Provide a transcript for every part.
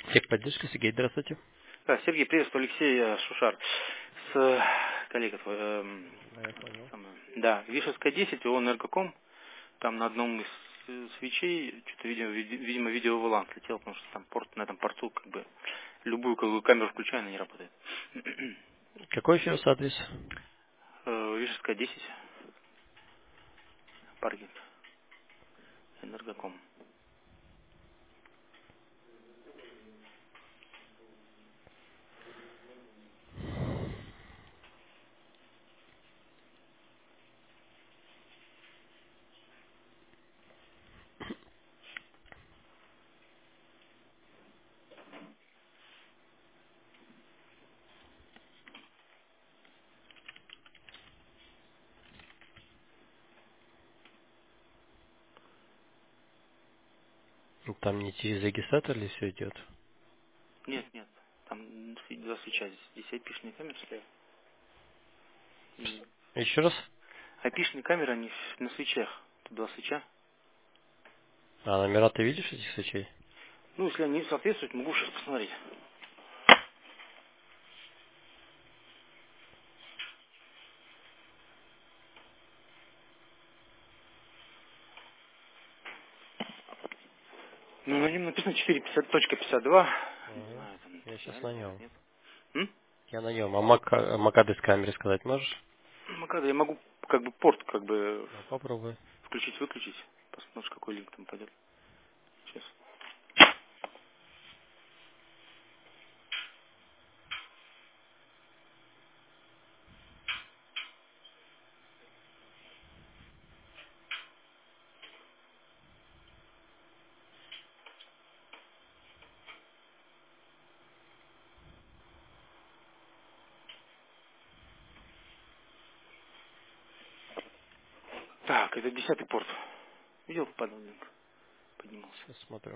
Техподдержка, Сергей, здравствуйте. Да, Сергей, приветствую, Алексей Шушар. С коллега твой. Да, я понял. Да, Вишевская 10, ООО «Энергоком». Там на одном из свечей, что-то, видимо, видео слетел, потому что там порт, на этом порту, как бы, любую камеру включая, она не работает. Какой еще раз адрес? Вишевская 10, паркинг, «Энергоком». Ну, там не через регистратор ли все идет? Нет, нет, там два свеча здесь. Здесь айпишные камеры стоят. И Еще раз? айпишные камеры, они на свечах. Тут два свеча. А номера ты видишь этих свечей? Ну, если они соответствуют, могу сейчас посмотреть. Ну, на нем написано 4.50.52. Не Ага. знаю, там Я сейчас на реально или нем. нет. М? Я на нем. А MAC адрес камеры сказать можешь? Макада, я могу как бы порт как бы Ну, попробуй. включить-выключить. Посмотришь, какой линк там пойдет. Сейчас. Так, это 10-й порт. Видел, падал линк? Поднимался. Сейчас смотрю.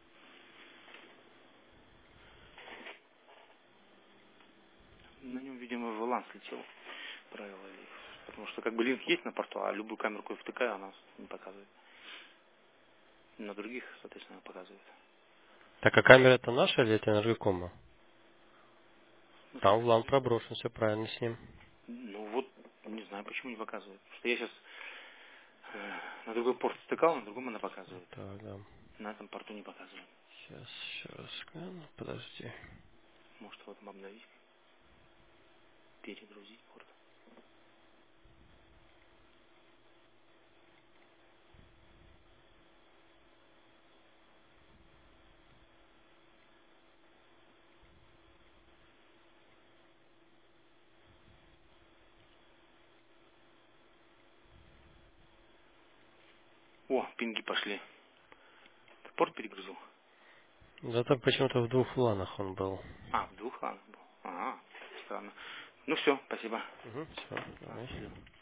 На нем, видимо, VLAN слетел. Правило. Потому что как бы линк есть на порту, а любую камеру, какую втыкаю, она не показывает. На других, соответственно, показывает. Так, а камера это наша или это энергокома? Ну, Там в смотри, лан проброшен, все правильно с ним. ну вот, не знаю, почему не показывает. Потому что я сейчас на другой порт втыкал, на другом она показывает. Так, да. На этом порту не показывает. Сейчас, еще раз скажу. Подожди. Может, вот обновить, перегрузить порт. О, пинги пошли. Ты порт перегрузил? Да там почему-то в двух ланах он был. А, в двух ладно был. Ага, странно. Ну все, спасибо. Угу, все, А, давай. счастливо.